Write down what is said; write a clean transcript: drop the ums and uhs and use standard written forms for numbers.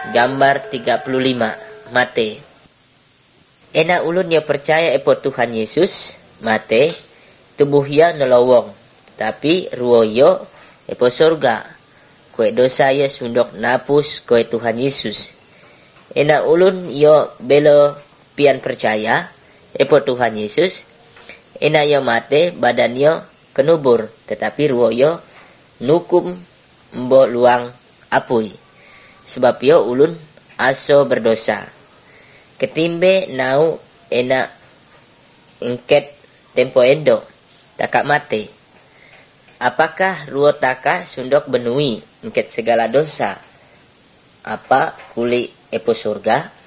Gambar 35 mate. Ena ulun yang percaya epo Tuhan Yesus mate tubuh ya nolowong, tapi ruoyo epo surga. Kue dosa ya sundok napus kue Tuhan Yesus. Ena ulun yo belo pian percaya epo Tuhan Yesus. Ena yo mate badan yo kenubur, tetapi ruoyo nukum mbo luang apui. Sebab yo ulun aso berdosa. Ketimbe nau ena engket tempo endo takak mate. Apakah ruo taka sundok benui engket segala dosa? Apa kuli epo surga?